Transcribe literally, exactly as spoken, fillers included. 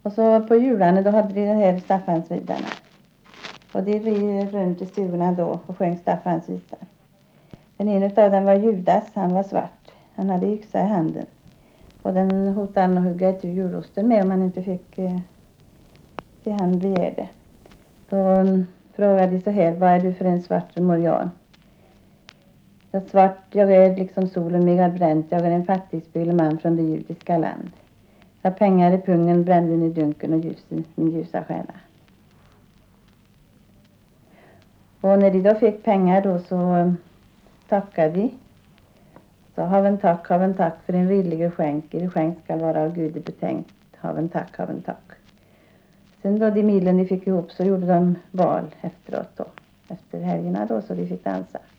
Och så på jularna då hade vi det här Staffansvidarna. Och det vi runt i stugorna då och sjöng Staffansvisar. Den ena av dem var Judas, han var svart. Han hade yxa i handen. Och den hotade han att hugga ett julosten med om han inte fick eh, det han begärde. Då um, frågade de så här, vad är du för en svart morjan? Jag svart, jag är liksom solen mig har bränt, jag är en fattigspel man från det judiska land. Jag har pengar i pungen, bränden i dunken och ljus i min ljusa stjärna. Och när de då fick pengar då så um, tackade vi. Så haven tack, haven tack för en rillig skänk. Er skänk skall vara av Gud betänkt. Haven tack, haven tack. Sen då de milen de fick ihop så gjorde de bal efteråt då. Efter helgerna då så de fick dansa.